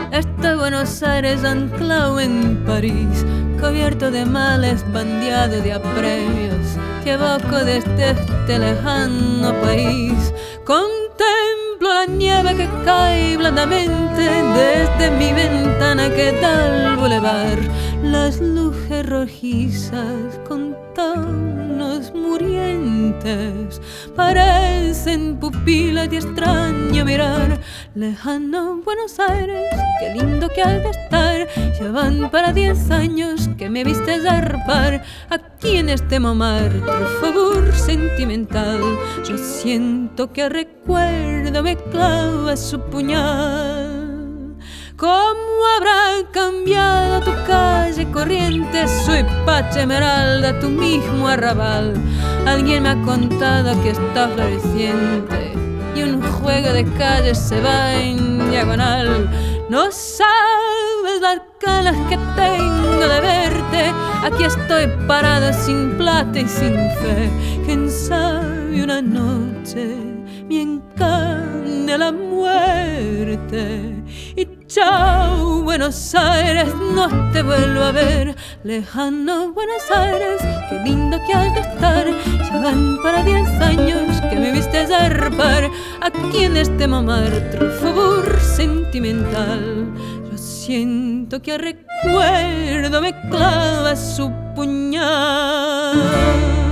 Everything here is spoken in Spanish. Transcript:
Este Buenos Aires anclado en París, cubierto de males, bandeado de apremios, que evoco desde este lejano país. Contemplo la nieve que cae blandamente desde mi ventana que da al bulevar. Las luces rojizas con tonos murientes parecen pupilas de extraño mirar. Lejano Buenos Aires, qué lindo que has de estar. Ya van para 10 años que me viste zarpar aquí en este Montmartre, favor sentimental. Yo siento que recuerdo me clava su puñal. ¿Cómo habrá cambiado tu calle Corrientes, su Pacha Esmeralda, tu mismo arrabal? Alguien me ha contado que está floreciente y un juego de calles se va en diagonal. No sabes las ganas que tengo de verte. Aquí estoy parada sin plata y sin fe. Quién sabe una noche me encanta la muerte. Y chao Buenos Aires, no te vuelvo a ver. Lejano Buenos Aires, qué lindo que has de estar. Ya van para 10 años que me viste zarpar aquí en este Montmartre, favor sentimental. Yo siento que recuerdo me clava su puñal.